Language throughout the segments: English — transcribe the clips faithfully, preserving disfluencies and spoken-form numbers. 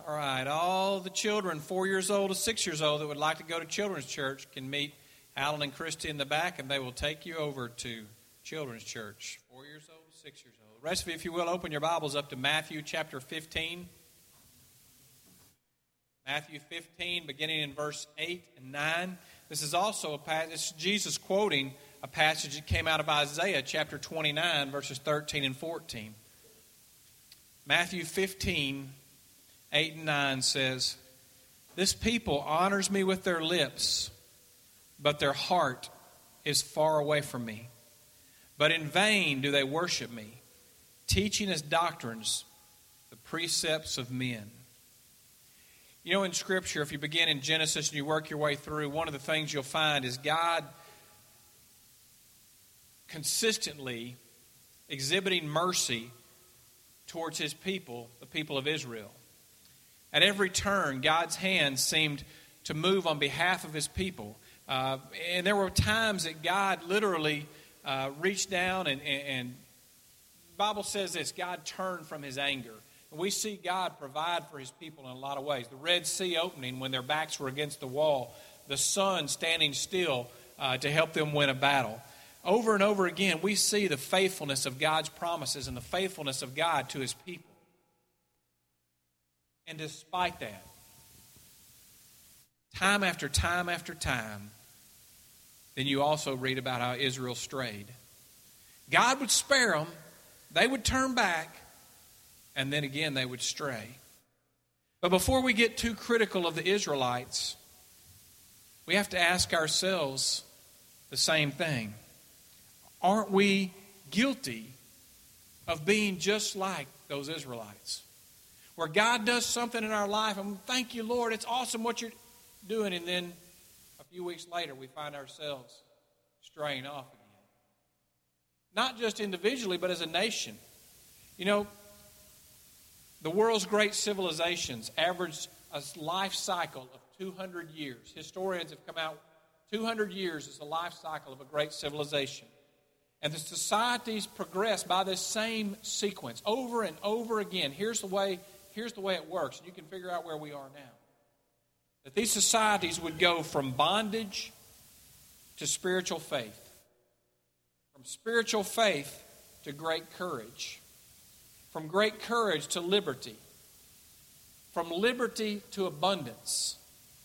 All right, all the children, four years old to six years old, that would like to go to Children's Church can meet Alan and Christy in the back, and they will take you over to Children's Church. Four years old to six years old. The rest of you, if you will, open your Bibles up to Matthew chapter fifteen. Matthew fifteen, beginning in verse eight and nine. This is also a passage, this is Jesus quoting a passage that came out of Isaiah chapter twenty-nine, verses thirteen and fourteen. Matthew fifteen, eight and nine says, "This people honors me with their lips, but their heart is far away from me. But in vain do they worship me, teaching as doctrines the precepts of men." You know, in Scripture, if you begin in Genesis and you work your way through, one of the things you'll find is God consistently exhibiting mercy towards His people, the people of Israel. At every turn, God's hand seemed to move on behalf of His people. Uh, and there were times that God literally uh, reached down and, and, and the Bible says this, God turned from His anger. And we see God provide for His people in a lot of ways. The Red Sea opening when their backs were against the wall. The sun standing still uh, to help them win a battle. Over and over again, we see the faithfulness of God's promises and the faithfulness of God to His people. And despite that, time after time after time, then you also read about how Israel strayed. God would spare them, they would turn back, and then again they would stray. But before we get too critical of the Israelites, we have to ask ourselves the same thing. Aren't we guilty of being just like those Israelites? Where God does something in our life, and thank you, Lord, it's awesome what you're doing, and then a few weeks later we find ourselves straying off again. Not just individually, but as a nation. You know, the world's great civilizations average a life cycle of two hundred years. Historians have come out, two hundred years is the life cycle of a great civilization. And the societies progress by this same sequence over and over again. Here's the way, here's the way it works. And you can figure out where we are now. That these societies would go from bondage to spiritual faith. From spiritual faith to great courage. From great courage to liberty. From liberty to abundance.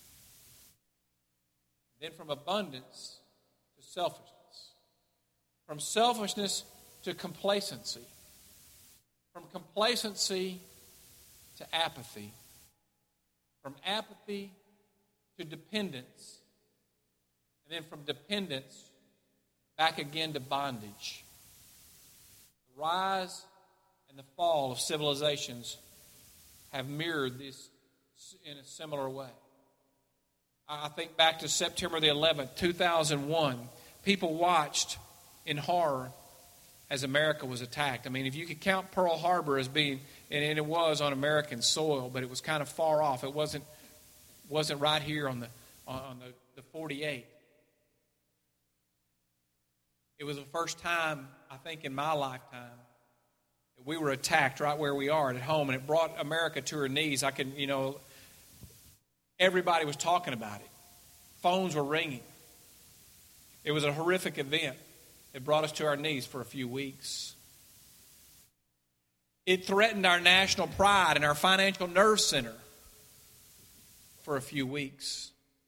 Then from abundance to selfishness. From selfishness to complacency. From complacency to apathy. From apathy to dependence. And then from dependence back again to bondage. The rise and the fall of civilizations have mirrored this in a similar way. I think back to September the eleventh, two thousand one. People watched in horror as America was attacked. I mean, if you could count Pearl Harbor as being, and it was on American soil, but it was kind of far off. It wasn't wasn't right here on the on the, the forty-eight. It was the first time, I think, in my lifetime that we were attacked right where we are at home, and it brought America to her knees. I can, you know, everybody was talking about it. Phones were ringing. It was a horrific event. It brought us to our knees for a few weeks. It threatened our national pride and our financial nerve center for a few weeks.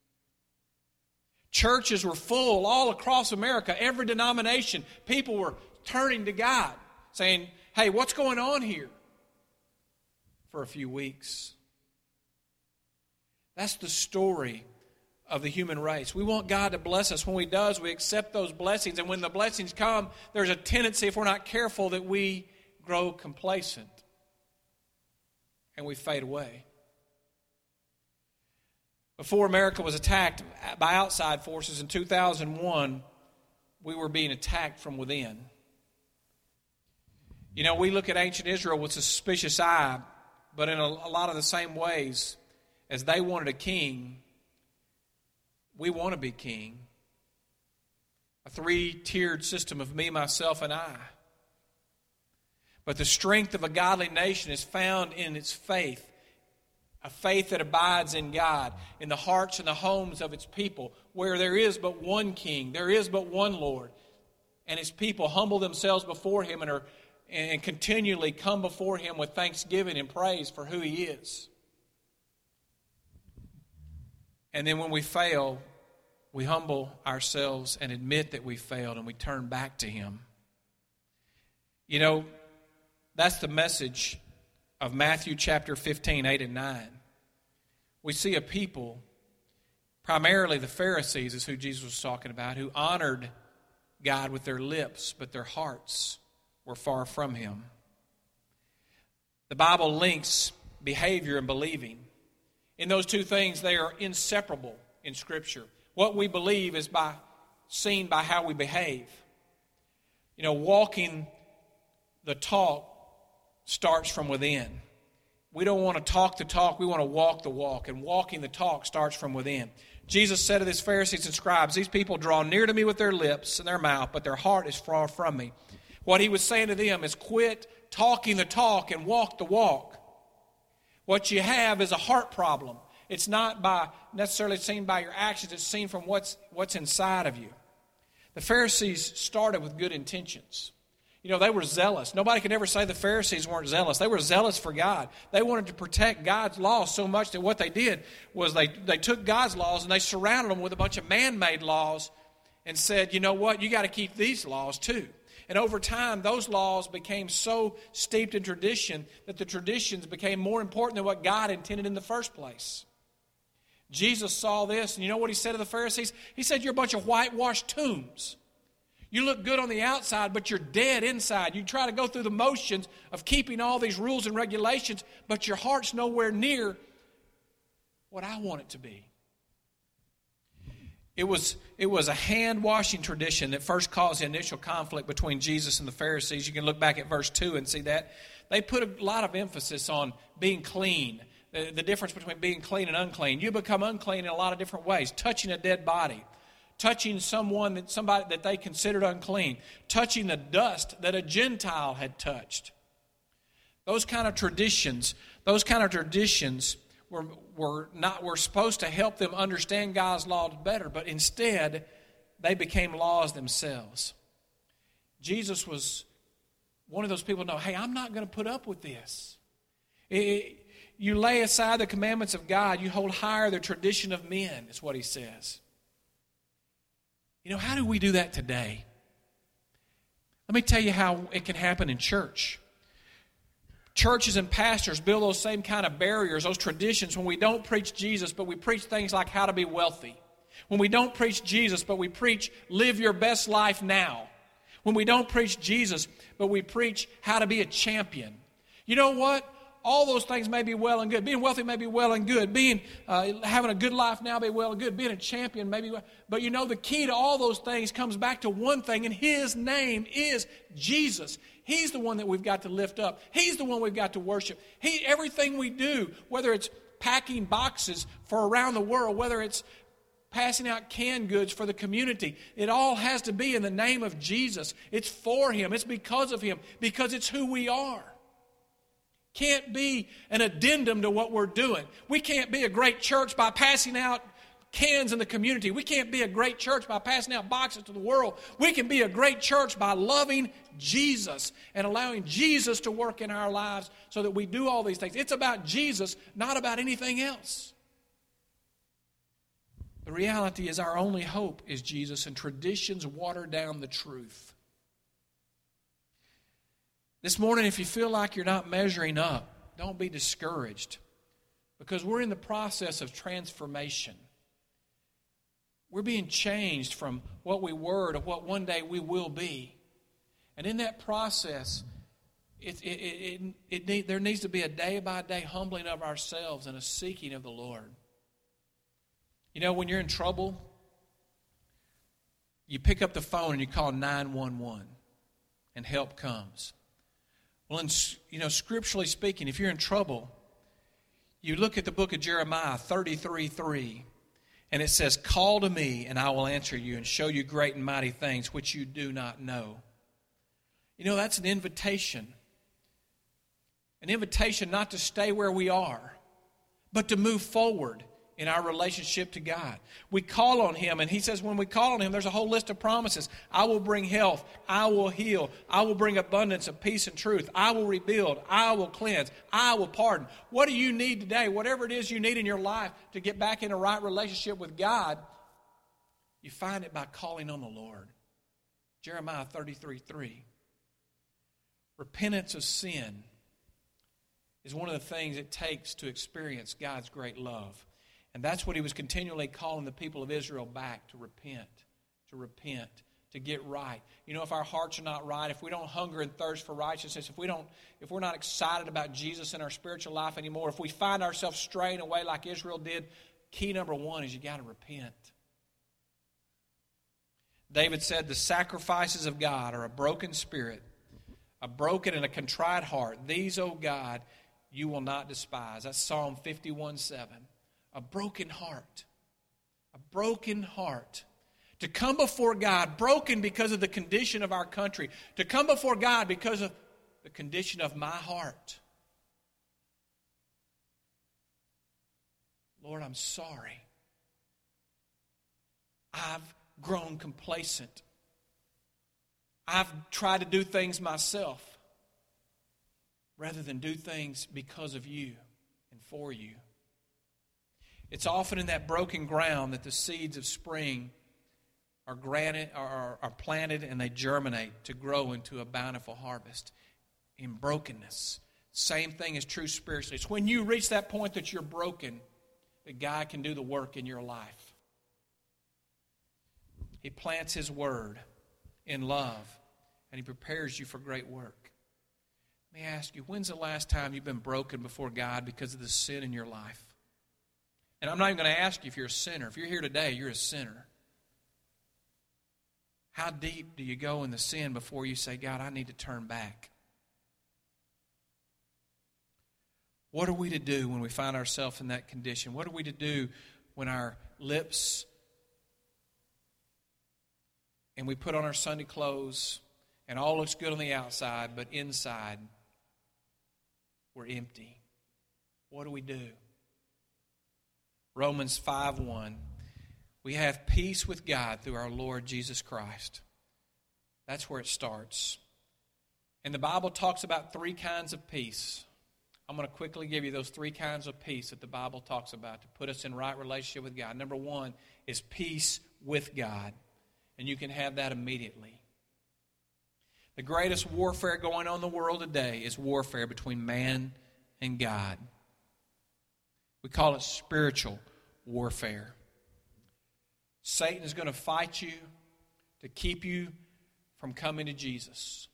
Churches were full all across America, every denomination. People were turning to God, saying, hey, what's going on here? For a few weeks. That's the story of the human race. We want God to bless us. When He does, we accept those blessings. And when the blessings come, there's a tendency, if we're not careful, that we grow complacent. And we fade away. Before America was attacked by outside forces in two thousand one, we were being attacked from within. You know, we look at ancient Israel with a suspicious eye, but in a, a lot of the same ways, as they wanted a king, we want to be king. A three-tiered system of me, myself, and I. But the strength of a godly nation is found in its faith. A faith that abides in God, in the hearts and the homes of its people, where there is but one King, there is but one Lord, and His people humble themselves before Him and, are, and continually come before Him with thanksgiving and praise for who He is. And then when we fail, we humble ourselves and admit that we failed, and we turn back to Him. You know, that's the message of Matthew chapter fifteen, eight and nine. We see a people, primarily the Pharisees is who Jesus was talking about, who honored God with their lips, but their hearts were far from Him. The Bible links behavior and believing. In those two things, they are inseparable in Scripture. What we believe is by seen by how we behave. You know, walking the talk starts from within. We don't want to talk the talk, we want to walk the walk. And walking the talk starts from within. Jesus said to his Pharisees and scribes, these people draw near to me with their lips and their mouth, but their heart is far from me. What he was saying to them is quit talking the talk and walk the walk. What you have is a heart problem. It's not by necessarily seen by your actions, it's seen from what's, what's inside of you. The Pharisees started with good intentions. You know, they were zealous. Nobody could ever say the Pharisees weren't zealous. They were zealous for God. They wanted to protect God's laws so much that what they did was they, they took God's laws and they surrounded them with a bunch of man-made laws and said, you know what, you got to keep these laws too. And over time, those laws became so steeped in tradition that the traditions became more important than what God intended in the first place. Jesus saw this, and you know what He said to the Pharisees? He said, you're a bunch of whitewashed tombs. You look good on the outside, but you're dead inside. You try to go through the motions of keeping all these rules and regulations, but your heart's nowhere near what I want it to be. It was, it was a hand-washing tradition that first caused the initial conflict between Jesus and the Pharisees. You can look back at verse two and see that. They put a lot of emphasis on being clean, the, the difference between being clean and unclean. You become unclean in a lot of different ways. Touching a dead body, touching someone that somebody that they considered unclean, touching the dust that a Gentile had touched. Those kind of traditions, those kind of traditions were were not were supposed to help them understand God's laws better, but instead they became laws themselves. Jesus was one of those people. No, hey, I'm not going to put up with this. It, you lay aside the commandments of God, you hold higher the tradition of men, is what He says. You know, how do we do that today? Let me tell you how it can happen in church. Churches and pastors build those same kind of barriers, those traditions, when we don't preach Jesus, but we preach things like how to be wealthy. When we don't preach Jesus, but we preach live your best life now. When we don't preach Jesus, but we preach how to be a champion. You know what? All those things may be well and good. Being wealthy may be well and good. Being uh, having a good life now may be well and good. Being a champion may be well. But you know, the key to all those things comes back to one thing, and His name is Jesus. He's the one that we've got to lift up. He's the one we've got to worship. He, everything we do, whether it's packing boxes for around the world, whether it's passing out canned goods for the community, it all has to be in the name of Jesus. It's for Him. It's because of Him. Because it's who we are. Can't be an addendum to what we're doing. We can't be a great church by passing out cans in the community. We can't be a great church by passing out boxes to the world. We can be a great church by loving Jesus and allowing Jesus to work in our lives so that we do all these things. It's about Jesus, not about anything else. The reality is our only hope is Jesus, and traditions water down the truth. This morning, if you feel like you're not measuring up, don't be discouraged, because we're in the process of transformation. We're being changed from what we were to what one day we will be. And in that process, it, it, it, it, it need, there needs to be a day-by-day humbling of ourselves and a seeking of the Lord. You know, when you're in trouble, you pick up the phone and you call nine one one, and help comes. Well, in, you know, scripturally speaking, if you're in trouble, you look at the book of Jeremiah thirty-three three, and it says, call to me, and I will answer you and show you great and mighty things which you do not know. You know, that's an invitation. An invitation not to stay where we are, but to move forward in our relationship to God. We call on Him, and He says when we call on Him, there's a whole list of promises. I will bring health. I will heal. I will bring abundance of peace and truth. I will rebuild. I will cleanse. I will pardon. What do you need today? Whatever it is you need in your life to get back in a right relationship with God, you find it by calling on the Lord. Jeremiah thirty-three three. Repentance of sin is one of the things it takes to experience God's great love. And that's what He was continually calling the people of Israel back, to repent, to repent, to get right. You know, if our hearts are not right, if we don't hunger and thirst for righteousness, if we don't, if we're not excited about Jesus in our spiritual life anymore, if we find ourselves straying away like Israel did, key number one is you got to repent. David said, the sacrifices of God are a broken spirit, a broken and a contrite heart. These, O God, you will not despise. That's Psalm fifty-one seven. A broken heart. A broken heart. To come before God, broken because of the condition of our country. To come before God because of the condition of my heart. Lord, I'm sorry. I've grown complacent. I've tried to do things myself rather than do things because of you and for you. It's often in that broken ground that the seeds of spring are, granted, are, are planted and they germinate to grow into a bountiful harvest. In brokenness. Same thing is true spiritually. It's when you reach that point that you're broken that God can do the work in your life. He plants His word in love and He prepares you for great work. Let me ask you, when's the last time you've been broken before God because of the sin in your life? And I'm not even going to ask you if you're a sinner. If you're here today, you're a sinner. How deep do you go in the sin before you say, God, I need to turn back? What are we to do when we find ourselves in that condition? What are we to do when our lips and we put on our Sunday clothes and all looks good on the outside, but inside we're empty? What do we do? Romans five one. We have peace with God through our Lord Jesus Christ. That's where it starts. And the Bible talks about three kinds of peace. I'm going to quickly give you those three kinds of peace that the Bible talks about to put us in right relationship with God. Number one is peace with God. And you can have that immediately. The greatest warfare going on in the world today is warfare between man and God. We call it spiritual warfare. Satan is going to fight you to keep you from coming to Jesus.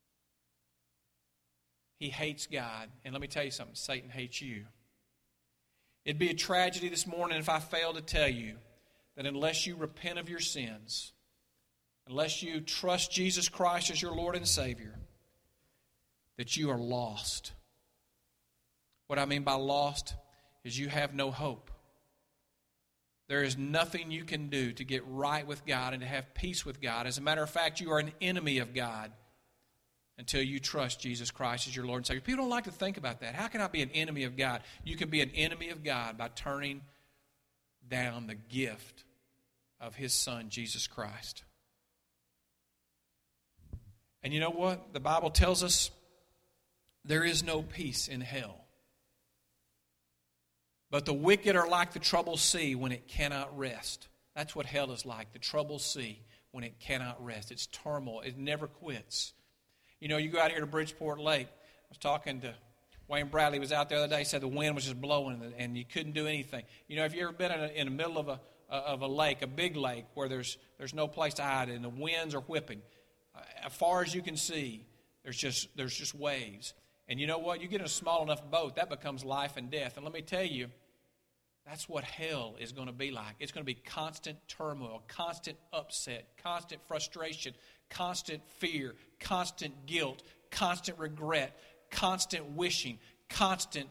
He hates God. And let me tell you something, Satan hates you. It'd be a tragedy this morning if I failed to tell you that unless you repent of your sins, unless you trust Jesus Christ as your Lord and Savior, that you are lost. What I mean by lost is you have no hope. There is nothing you can do to get right with God and to have peace with God. As a matter of fact, you are an enemy of God until you trust Jesus Christ as your Lord and Savior. People don't like to think about that. How can I be an enemy of God? You can be an enemy of God by turning down the gift of His Son, Jesus Christ. And you know what? The Bible tells us there is no peace in hell. But the wicked are like the troubled sea when it cannot rest. That's what hell is like, the troubled sea when it cannot rest. It's turmoil. It never quits. You know, you go out here to Bridgeport Lake. I was talking to Wayne Bradley. He was out there the other day. He said the wind was just blowing and you couldn't do anything. You know, have you ever been in, a, in the middle of a of a lake, a big lake, where there's there's no place to hide and the winds are whipping? As far as you can see, there's just there's just waves. And you know what? You get in a small enough boat, that becomes life and death. And let me tell you, that's what hell is going to be like. It's going to be constant turmoil, constant upset, constant frustration, constant fear, constant guilt, constant regret, constant wishing, constant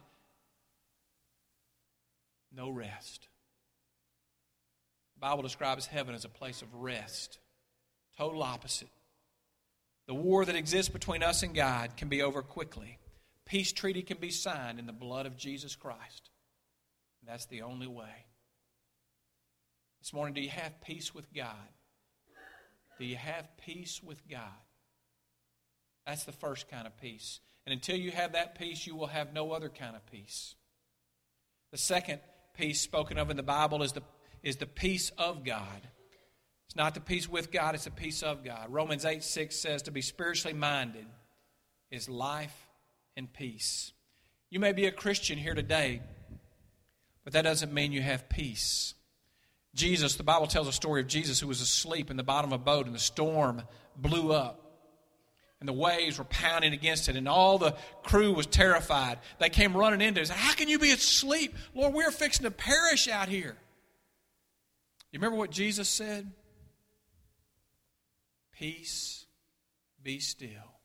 no rest. The Bible describes heaven as a place of rest. Total opposite. The war that exists between us and God can be over quickly. Peace treaty can be signed in the blood of Jesus Christ. That's the only way. This morning, do you have peace with God? Do you have peace with God? That's the first kind of peace. And until you have that peace, you will have no other kind of peace. The second peace spoken of in the Bible is the, is the peace of God. It's not the peace with God, it's the peace of God. Romans eight six says to be spiritually minded is life and peace. You may be a Christian here today, but that doesn't mean you have peace. Jesus, the Bible tells a story of Jesus who was asleep in the bottom of a boat and the storm blew up. And the waves were pounding against it, and all the crew was terrified. They came running into it and said, how can you be asleep? Lord, we're fixing to perish out here. You remember what Jesus said? Peace, be still.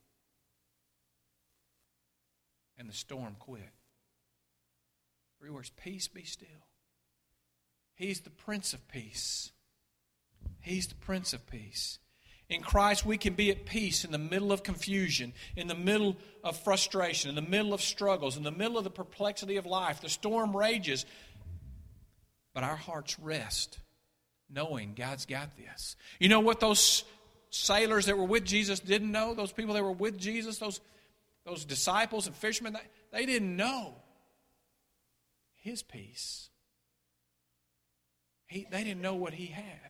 And the storm quit. Three words, peace, be still. He's the Prince of Peace. He's the Prince of Peace. In Christ, we can be at peace in the middle of confusion, in the middle of frustration, in the middle of struggles, in the middle of the perplexity of life. The storm rages, but our hearts rest, knowing God's got this. You know what those sailors that were with Jesus didn't know? Those people that were with Jesus, those, those disciples and fishermen, they, they didn't know His peace. He, they didn't know what He had.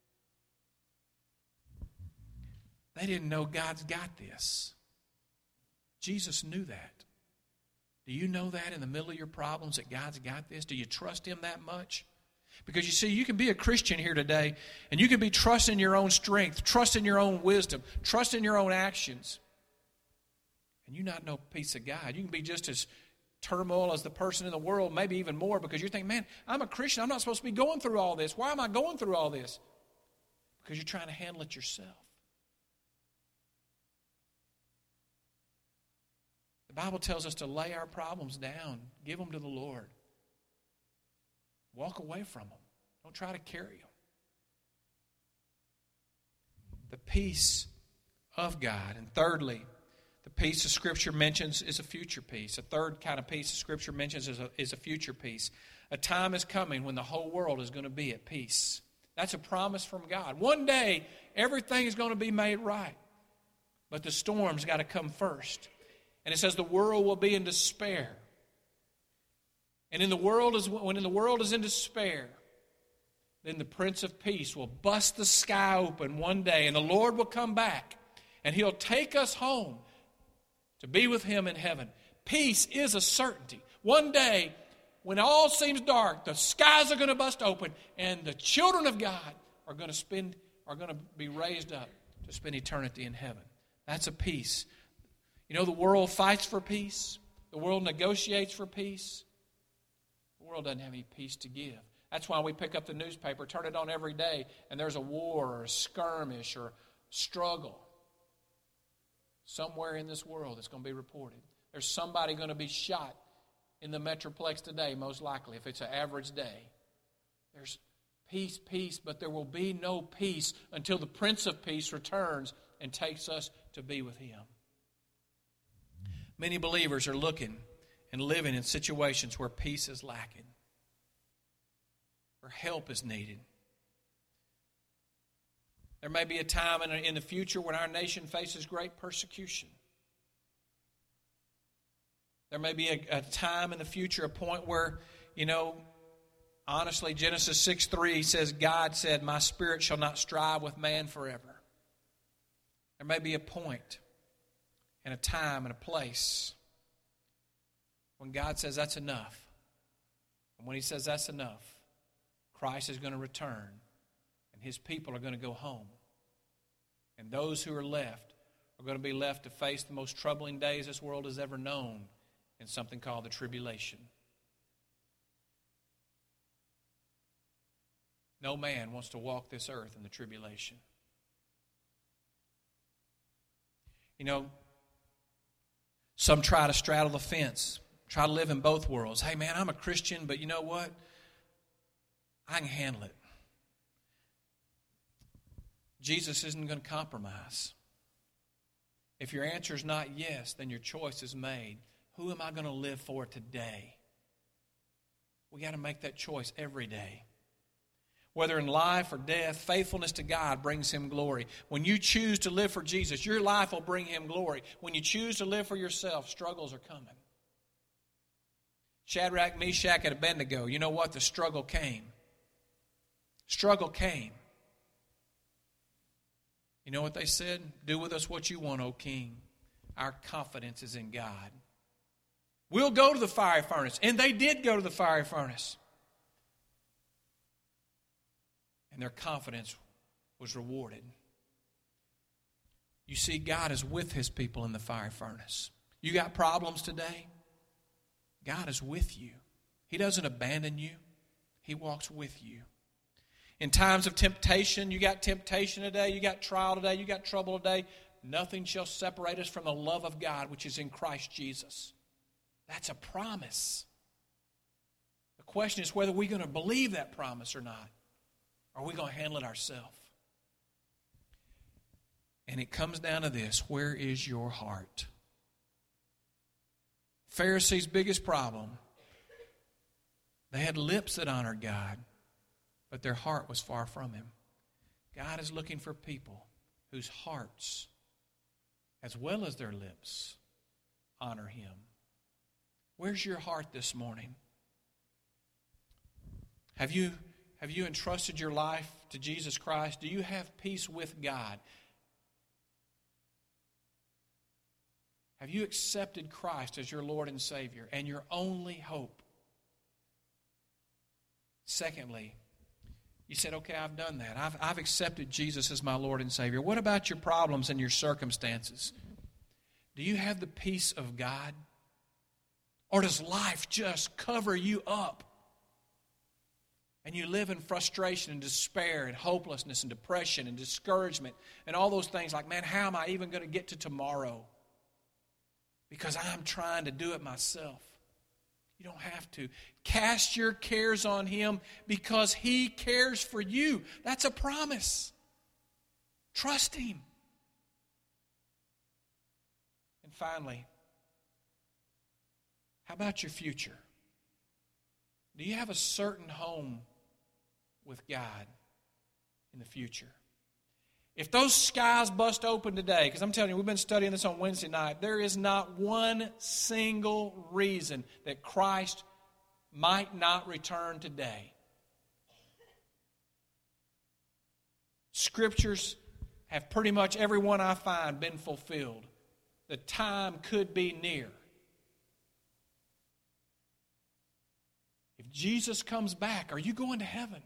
They didn't know God's got this. Jesus knew that. Do you know that in the middle of your problems that God's got this? Do you trust Him that much? Because you see, you can be a Christian here today, and you can be trusting your own strength, trusting your own wisdom, trusting your own actions, and you not know peace of God. You can be just as turmoil as the person in the world, maybe even more, because you're thinking, man, I'm a Christian. I'm not supposed to be going through all this. Why am I going through all this? Because you're trying to handle it yourself. The Bible tells us to lay our problems down, give them to the Lord. Walk away from them. Don't try to carry them. The peace of God. And thirdly, the peace of Scripture mentions is a future peace. A third kind of peace of Scripture mentions is a, is a future peace. A time is coming when the whole world is going to be at peace. That's a promise from God. One day, everything is going to be made right. But the storm's got to come first. And it says the world will be in despair. And in the world is when in the world is in despair, then the Prince of Peace will bust the sky open one day, and the Lord will come back, and He'll take us home to be with Him in heaven. Peace is a certainty. One day, when all seems dark, the skies are going to bust open, and the children of God are going to spend are going to be raised up to spend eternity in heaven. That's a peace. You know, the world fights for peace. The world negotiates for peace. The world doesn't have any peace to give. That's why we pick up the newspaper, turn it on every day, and there's a war or a skirmish or struggle. Somewhere in this world it's going to be reported. There's somebody going to be shot in the Metroplex today, most likely, if it's an average day. There's peace, peace, but there will be no peace until the Prince of Peace returns and takes us to be with Him. Many believers are looking and living in situations where peace is lacking, where help is needed. There may be a time in the future when our nation faces great persecution. There may be a, a time in the future, a point where, you know, honestly, Genesis six three says, God said, my spirit shall not strive with man forever. There may be a point and a time and a place when God says that's enough. And when He says that's enough, Christ is going to return and His people are going to go home. And those who are left are going to be left to face the most troubling days this world has ever known in something called the tribulation. No man wants to walk this earth in the tribulation. You know, some try to straddle the fence, try to live in both worlds. Hey, man, I'm a Christian, but you know what? I can handle it. Jesus isn't going to compromise. If your answer is not yes, then your choice is made. Who am I going to live for today? We We got to make that choice every day. Whether in life or death, faithfulness to God brings Him glory. When you choose to live for Jesus, your life will bring Him glory. When you choose to live for yourself, struggles are coming. Shadrach, Meshach, and Abednego, you know what? The struggle came. Struggle came. You know what they said? Do with us what you want, O King. Our confidence is in God. We'll go to the fiery furnace. And they did go to the fiery furnace. And their confidence was rewarded. You see, God is with His people in the fiery furnace. You got problems today? God is with you. He doesn't abandon you. He walks with you. In times of temptation, you got temptation today, you got trial today, you got trouble today. Nothing shall separate us from the love of God which is in Christ Jesus. That's a promise. The question is whether we're going to believe that promise or not. Or are we going to handle it ourselves? And it comes down to this. Where is your heart? Pharisees' biggest problem, they had lips that honored God, but their heart was far from Him. God is looking for people whose hearts, as well as their lips, honor Him. Where's your heart this morning? Have you... Have you entrusted your life to Jesus Christ? Do you have peace with God? Have you accepted Christ as your Lord and Savior and your only hope? Secondly, you said, okay, I've done that. I've, I've accepted Jesus as my Lord and Savior. What about your problems and your circumstances? Do you have the peace of God? Or does life just cover you up? And you live in frustration and despair and hopelessness and depression and discouragement and all those things like, man, how am I even going to get to tomorrow? Because I'm trying to do it myself. You don't have to. Cast your cares on Him because He cares for you. That's a promise. Trust Him. And finally, how about your future? Do you have a certain home with God in the future? If those skies bust open today, because I'm telling you, we've been studying this on Wednesday night, there is not one single reason that Christ might not return today. Scriptures have pretty much every one I find been fulfilled. The time could be near. If Jesus comes back, are you going to heaven?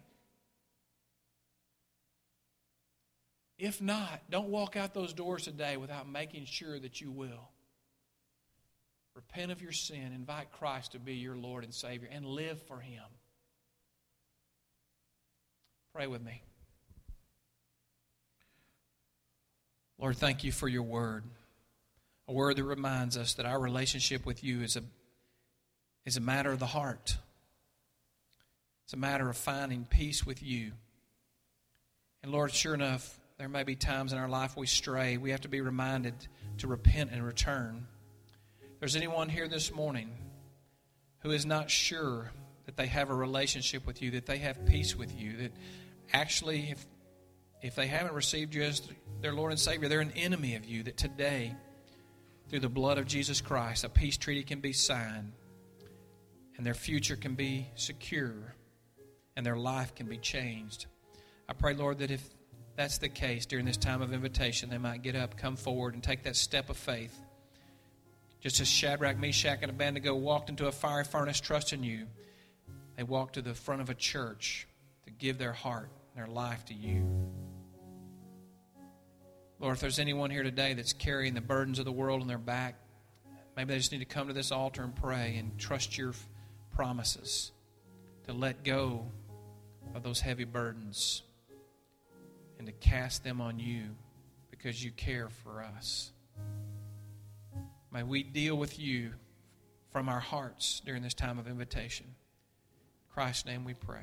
If not, don't walk out those doors today without making sure that you will. Repent of your sin, invite Christ to be your Lord and Savior, and live for Him. Pray with me. Lord, thank you for your word. A word that reminds us that our relationship with you is a, is a matter of the heart. It's a matter of finding peace with you. And Lord, sure enough, there may be times in our life we stray. We have to be reminded to repent and return. If there's anyone here this morning who is not sure that they have a relationship with you, that they have peace with you, that actually if, if they haven't received you as their Lord and Savior, they're an enemy of you, that today, through the blood of Jesus Christ, a peace treaty can be signed and their future can be secure and their life can be changed. I pray, Lord, that if that's the case during this time of invitation, they might get up, come forward, and take that step of faith. Just as Shadrach, Meshach, and Abednego walked into a fiery furnace trusting you, they walked to the front of a church to give their heart and their life to you. Lord, if there's anyone here today that's carrying the burdens of the world on their back, maybe they just need to come to this altar and pray and trust your promises to let go of those heavy burdens and to cast them on you because you care for us. May we deal with you from our hearts during this time of invitation. In Christ's name we pray.